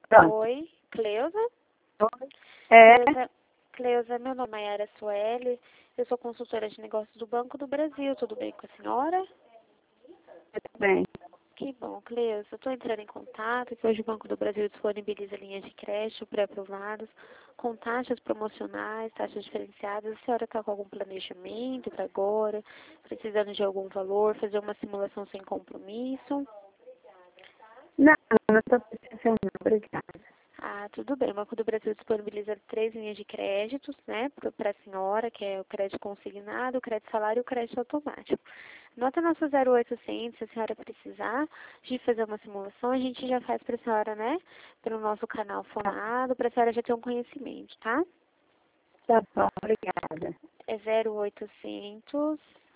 Pronto. Oi, Cleusa? É, Cleusa, meu nome é Mayara Sueli, eu sou consultora de negócios do Banco do Brasil, tudo bem com a senhora? tudo bem. Que bom, Cleusa, eu estou entrando em contato, que hoje o Banco do Brasil disponibiliza linhas de crédito pré-aprovadas, com taxas promocionais, taxas diferenciadas. A senhora está com algum planejamento para agora, precisando de algum valor, fazer uma simulação sem compromisso? Não estou precisando, obrigada. Ah, tudo bem. O Banco do Brasil disponibiliza 3 linhas de créditos, né, para a senhora, que é o crédito consignado, o crédito salário e o crédito automático. Nota nosso 0800, se a senhora precisar de fazer uma simulação, a gente já faz para a senhora, né, pelo nosso canal fonado, para a senhora já ter um conhecimento, tá? Tá bom, obrigada. É 0800